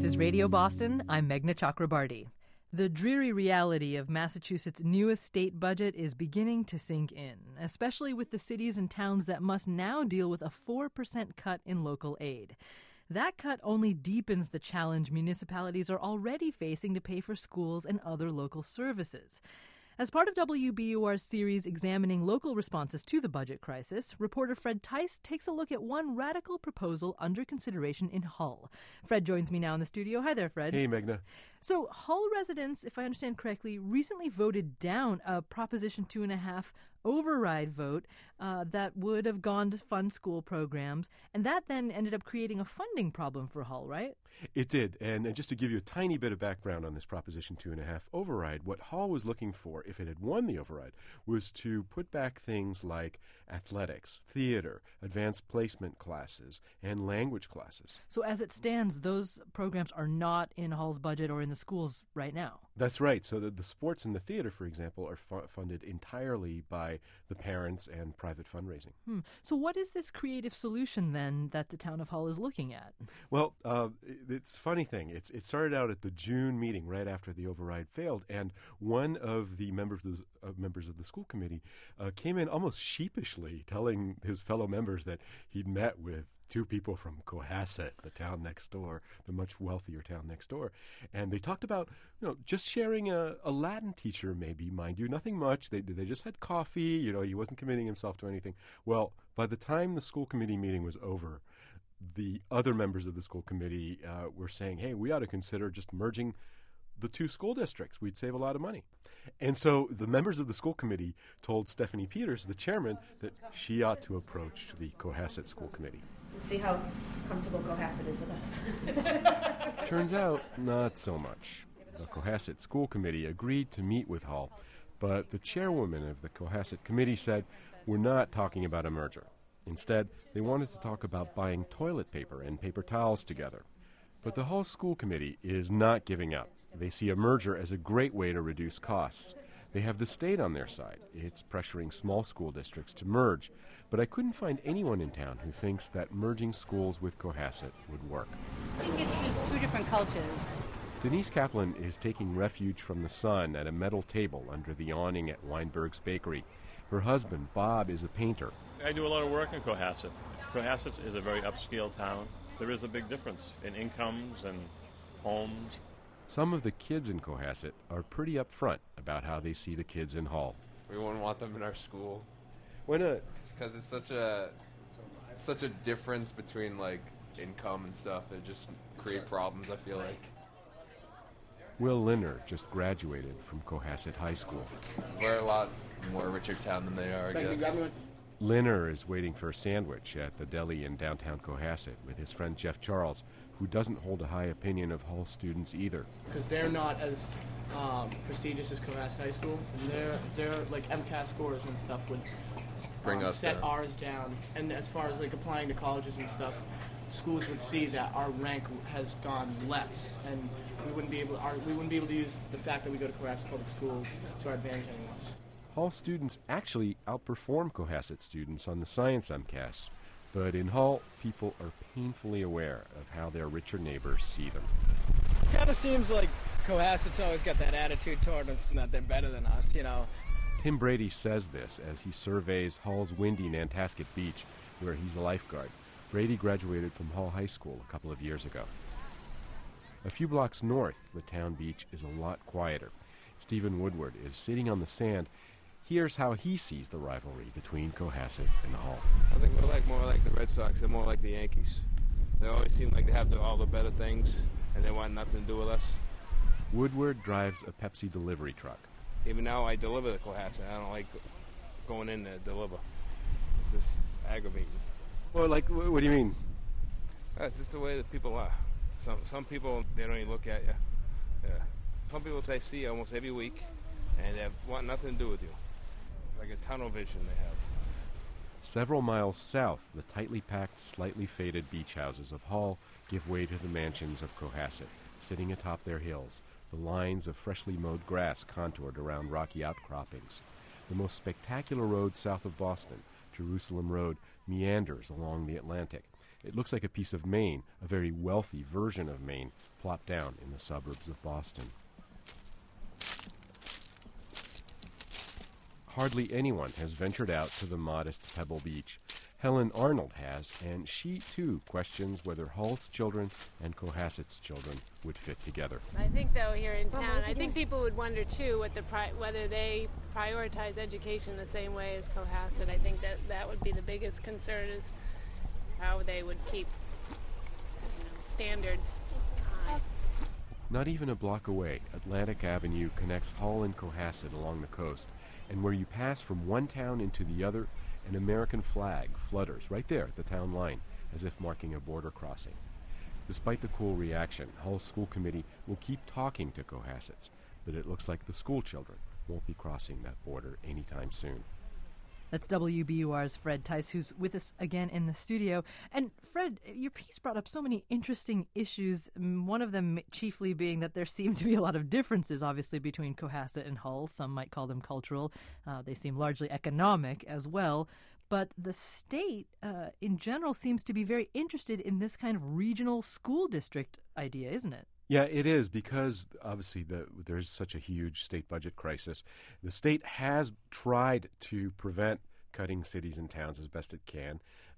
This is Radio Boston. I'm Meghna Chakrabarty. The dreary reality of Massachusetts' newest state budget is beginning to sink in, especially with the cities and towns that must now deal with a 4% cut in local aid. That cut only deepens the challenge municipalities are already facing to pay for schools and other local services. As part of WBUR's series examining local responses to the budget crisis, reporter Fred Tice takes a look at one radical proposal under consideration in Hull. Fred joins me now in the studio. Hi there, Fred. Hey, Meghna. So Hull residents, if I understand correctly, recently voted down a Proposition 2.5 override vote that would have gone to fund school programs, and that then ended up creating a funding problem for Hull, right? It did, and just to give you a tiny bit of background on this Proposition 2.5 override, what Hull was looking for, if it had won the override, was to put back things like athletics, theater, advanced placement classes, and language classes. So as it stands, those programs are not in Hull's budget or in the schools right now. That's right. So the sports and the theater, for example, are funded entirely by the parents and private fundraising. So what is this creative solution, then, that the town of Hull is looking at? Well, it's a funny thing. It started out at the June meeting right after the override failed, and one of the members of the school committee came in almost sheepishly telling his fellow members that he'd met with two people from Cohasset, the town next door, the much wealthier town next door. And they talked about, just sharing a Latin teacher, maybe, mind you, nothing much. They just had coffee, he wasn't committing himself to anything. Well, by the time the school committee meeting was over, the other members of the school committee were saying, hey, we ought to consider just merging the two school districts. We'd save a lot of money. And so the members of the school committee told Stephanie Peters, the chairman, that she ought to approach the Cohasset school committee. See how comfortable Cohasset is with us. Turns out, not so much. The Cohasset school committee agreed to meet with Hull, but the chairwoman of the Cohasset committee said, we're not talking about a merger. Instead, they wanted to talk about buying toilet paper and paper towels together. But the Hull school committee is not giving up. They see a merger as a great way to reduce costs. They have the state on their side. It's pressuring small school districts to merge. But I couldn't find anyone in town who thinks that merging schools with Cohasset would work. I think it's just two different cultures. Denise Kaplan is taking refuge from the sun at a metal table under the awning at Weinberg's Bakery. Her husband, Bob, is a painter. I do a lot of work in Cohasset. Cohasset is a very upscale town. There is a big difference in incomes and homes. Some of the kids in Cohasset are pretty upfront about how they see the kids in Hull. We wouldn't want them in our school. Why not? Because it's such a difference between income and stuff. It just create problems, I feel like. Will Linner just graduated from Cohasset High School. We're a lot more richer town than they are, I guess. Linner is waiting for a sandwich at the deli in downtown Cohasset with his friend Jeff Charles, who doesn't hold a high opinion of Hull students either. Because they're not as prestigious as Cohasset High School, and they're like MCAS scores and stuff would bring us set down. ours down. And as far as applying to colleges and stuff, schools would see that our rank has gone less, and we wouldn't be able to use the fact that we go to Cohasset Public Schools to our advantage anymore. Hull students actually outperform Cohasset students on the science MCAS, but in Hull, people are painfully aware of how their richer neighbors see them. It kind of seems like Cohasset's always got that attitude toward us that they're better than us, Tim Brady says this as he surveys Hull's windy Nantasket Beach, where he's a lifeguard. Brady graduated from Hull High School a couple of years ago. A few blocks north, the town beach is a lot quieter. Stephen Woodward is sitting on the sand. Here's how he sees the rivalry between Cohasset and Hull. I think we're more like the Red Sox and more like the Yankees. They always seem like they have all the better things, and they want nothing to do with us. Woodward drives a Pepsi delivery truck. Even now, I deliver to Cohasset. I don't like going in to deliver. It's just aggravating. Well, what do you mean? That's just the way that people are. Some people, they don't even look at you. Yeah. Some people I see you almost every week, and they want nothing to do with you. Like a tunnel vision they have. Several miles south, the tightly packed, slightly faded beach houses of Hull give way to the mansions of Cohasset, sitting atop their hills, the lines of freshly mowed grass contoured around rocky outcroppings. The most spectacular road south of Boston, Jerusalem Road, meanders along the Atlantic. It looks like a piece of Maine, a very wealthy version of Maine, plopped down in the suburbs of Boston. Hardly anyone has ventured out to the modest Pebble Beach. Helen Arnold has, and she, too, questions whether Hull's children and Cohasset's children would fit together. I think, though, here in town, I think people would wonder, too, whether they prioritize education the same way as Cohasset. I think that would be the biggest concern, is how they would keep standards high. Not even a block away, Atlantic Avenue connects Hull and Cohasset along the coast, and where you pass from one town into the other, an American flag flutters right there at the town line, as if marking a border crossing. Despite the cool reaction, Hull's school committee will keep talking to Cohasset's, but it looks like the school children won't be crossing that border anytime soon. That's WBUR's Fred Tice, who's with us again in the studio. And Fred, your piece brought up so many interesting issues, one of them chiefly being that there seem to be a lot of differences, obviously, between Cohasset and Hull. Some might call them cultural. They seem largely economic as well. But the state, in general, seems to be very interested in this kind of regional school district idea, isn't it? Yeah, it is, because obviously there's such a huge state budget crisis. The state has tried to prevent cutting cities and towns as best it can,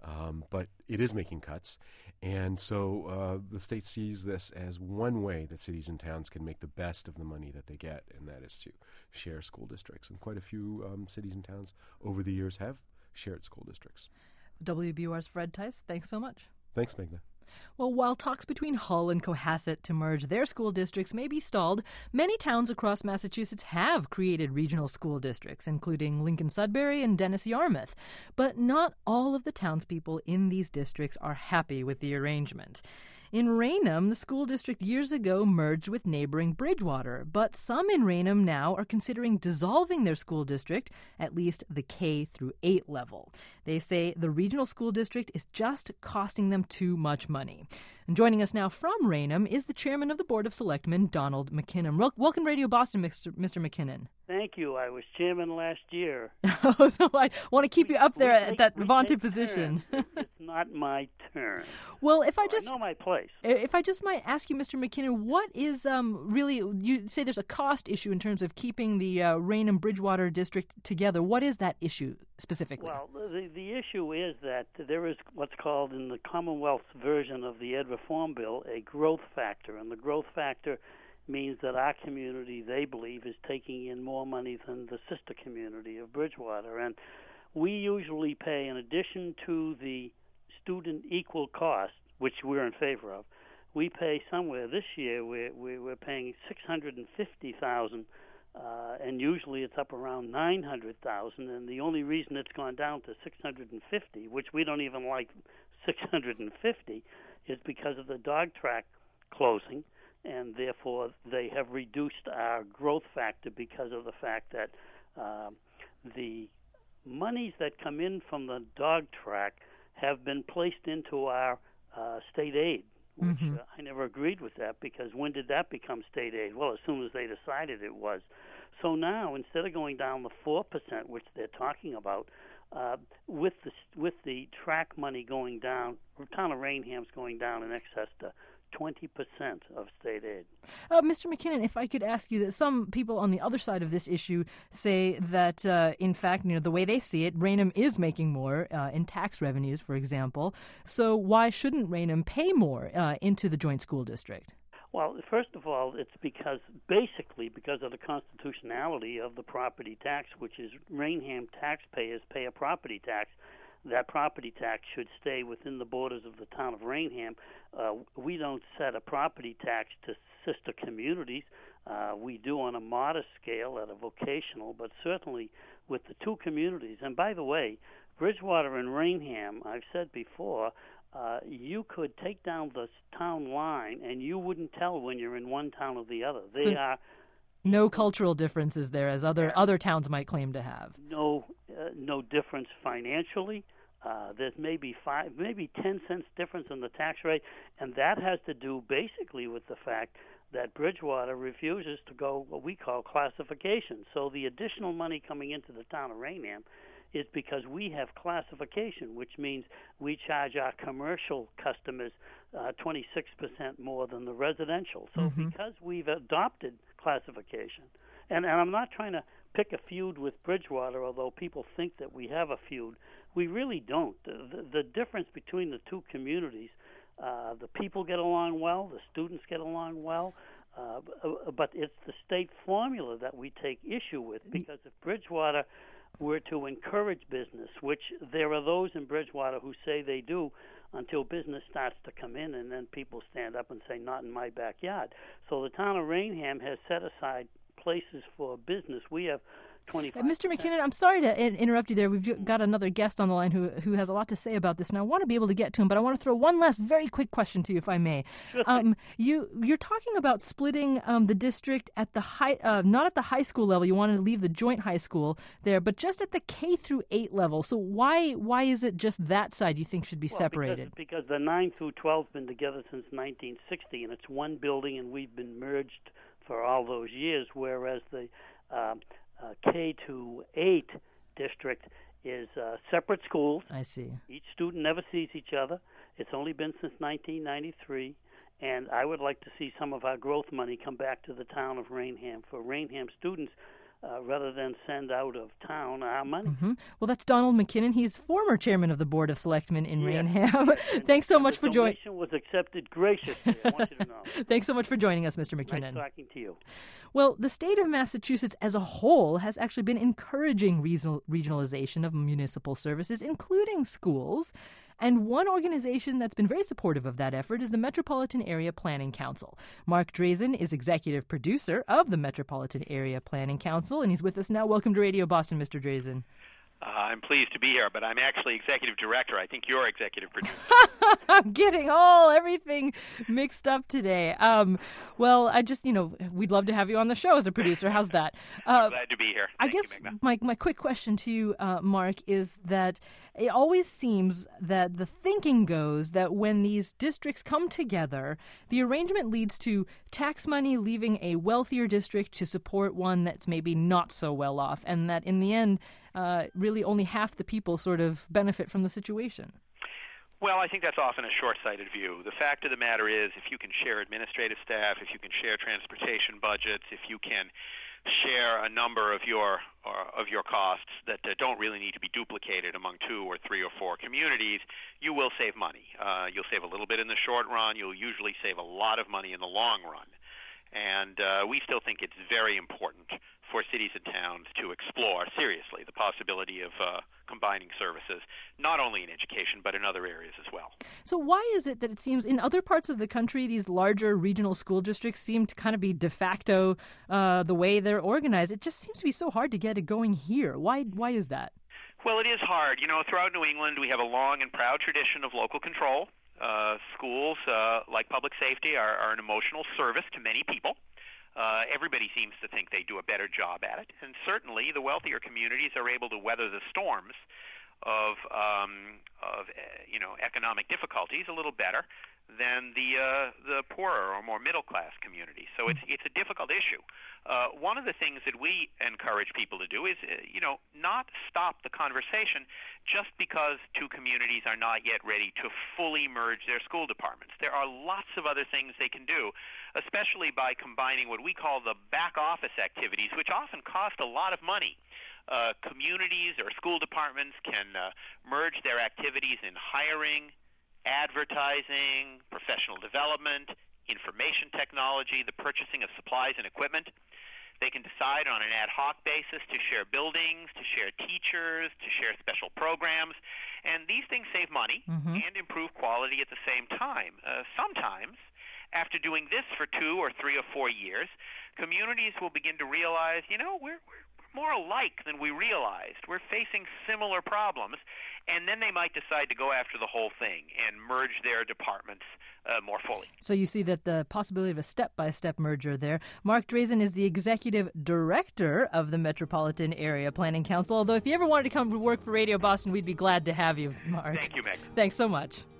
but it is making cuts. And so the state sees this as one way that cities and towns can make the best of the money that they get, and that is to share school districts. And quite a few cities and towns over the years have shared school districts. WBUR's Fred Tice, thanks so much. Thanks, Meghna. Well, while talks between Hull and Cohasset to merge their school districts may be stalled, many towns across Massachusetts have created regional school districts, including Lincoln-Sudbury and Dennis-Yarmouth. But not all of the townspeople in these districts are happy with the arrangement. In Raynham, the school district years ago merged with neighboring Bridgewater, but some in Raynham now are considering dissolving their school district, at least the K through 8 level. They say the regional school district is just costing them too much money. And joining us now from Raynham is the chairman of the Board of Selectmen, Donald McKinnon. Welcome to Radio Boston, Mr. McKinnon. Thank you. I was chairman last year. So I want to keep you up there at that vaunted position. It's not my turn. Well, I know my place. If I just might ask you, Mr. McKinnon, what is really, you say there's a cost issue in terms of keeping the Raynham-Bridgewater district together. What is that issue specifically? Well, the issue is that there is what's called in the Commonwealth's version of the Ed Reform Bill a growth factor, and the growth factor means that our community, they believe, is taking in more money than the sister community of Bridgewater. And we usually pay, in addition to the student equal cost, which we're in favor of, we pay somewhere this year we're paying $650,000, and usually it's up around $900,000. And the only reason it's gone down to $650,000, which we don't even like $650,000, is because of the dog track closing, and therefore they have reduced our growth factor because of the fact that the monies that come in from the dog track have been placed into our state aid, which I never agreed with that, because when did that become state aid? Well, as soon as they decided it was. So now, instead of going down the 4%, which they're talking about, with the track money going down, the town of Raynham's going down in excess to 20% of state aid. Mr. McKinnon, if I could ask you that some people on the other side of this issue say that, in fact, the way they see it, Raynham is making more in tax revenues, for example. So why shouldn't Raynham pay more into the joint school district? Well, first of all, it's basically because of the constitutionality of the property tax, which is Raynham taxpayers pay a property tax. That property tax should stay within the borders of the town of Raynham. We don't set a property tax to sister communities. We do on a modest scale at a vocational, but certainly with the two communities. And by the way, Bridgewater and Raynham, I've said before, you could take down the town line and you wouldn't tell when you're in one town or the other. They are no cultural differences there, as other towns might claim to have. No difference financially. There's maybe 10 cents difference in the tax rate, and that has to do basically with the fact that Bridgewater refuses to go what we call classification. So the additional money coming into the town of Raynham is because we have classification, which means we charge our commercial customers 26% more than the residential. So because we've adopted classification, and I'm not trying to pick a feud with Bridgewater, although people think that we have a feud, we really don't. The difference between the two communities, the people get along well, the students get along well, but it's the state formula that we take issue with, because if Bridgewater were to encourage business, which there are those in Bridgewater who say they do, until business starts to come in, and then people stand up and say, not in my backyard. So the town of Rainham has set aside places for business. We have 25%. Mr. McKinnon, I'm sorry to interrupt you there. We've got another guest on the line who has a lot to say about this, and I want to be able to get to him, but I want to throw one last very quick question to you, if I may. Sure. You're talking about splitting the district at the not at the high school level. You wanted to leave the joint high school there, but just at the K through 8 level. So why is it just that side you think should be separated? Because the 9 through 12 has been together since 1960, and it's one building, and we've been merged for all those years, whereas the K to 8 district is separate schools. I see. Each student never sees each other. It's only been since 1993, and I would like to see some of our growth money come back to the town of Rainham for Rainham students, rather than send out of town our money. Well, that's Donald McKinnon. He's former chairman of the Board of Selectmen in Rainham. Thanks so much for joining. The donation was accepted graciously, I want you to know. Thanks so much for joining us, Mr. McKinnon. Nice talking to you. Well, the state of Massachusetts as a whole has actually been encouraging regionalization of municipal services, including schools. And one organization that's been very supportive of that effort is the Metropolitan Area Planning Council. Mark Drazen is executive producer of the Metropolitan Area Planning Council, and he's with us now. Welcome to Radio Boston, Mr. Drazen. I'm pleased to be here, but I'm actually executive director. I think you're executive producer. I'm getting everything mixed up today. Well, I just, we'd love to have you on the show as a producer. How's that? I'm glad to be here. I guess my quick question to you, Mark, is that it always seems that the thinking goes that when these districts come together, the arrangement leads to tax money leaving a wealthier district to support one that's maybe not so well off, and that in the end, really only half the people sort of benefit from the situation. Well, I think that's often a short-sighted view. The fact of the matter is, if you can share administrative staff, if you can share transportation budgets, if you can share a number of your costs that don't really need to be duplicated among 2 or 3 or 4 communities, you will save money. You'll save a little bit in the short run. You'll usually save a lot of money in the long run. And we still think it's very important for cities and towns to explore seriously the possibility of combining services, not only in education, but in other areas as well. So why is it that it seems in other parts of the country, these larger regional school districts seem to kind of be de facto the way they're organized? It just seems to be so hard to get it going here. Why is that? Well, it is hard. Throughout New England, we have a long and proud tradition of local control. Schools, like public safety, are an emotional service to many people. Everybody seems to think they do a better job at it, and certainly the wealthier communities are able to weather the storms of economic difficulties a little better than the poorer or more middle class communities. So it's a difficult issue. One of the things that we encourage people to do is not stop the conversation just because 2 communities are not yet ready to fully merge their school departments. There are lots of other things they can do, especially by combining what we call the back office activities, which often cost a lot of money. Communities or school departments can merge their activities in hiring, advertising, professional development, information technology, the purchasing of supplies and equipment. They can decide on an ad hoc basis to share buildings, to share teachers, to share special programs. And these things save money and improve quality at the same time. Sometimes, after doing this for 2 or 3 or 4 years, communities will begin to realize, we're more alike than we realized. We're facing similar problems, and then they might decide to go after the whole thing and merge their departments more fully. So you see that the possibility of a step-by-step merger there. Mark Drazen is the executive director of the Metropolitan Area Planning Council, although if you ever wanted to come to work for Radio Boston, we'd be glad to have you, Mark. Thank you, Meg. Thanks so much.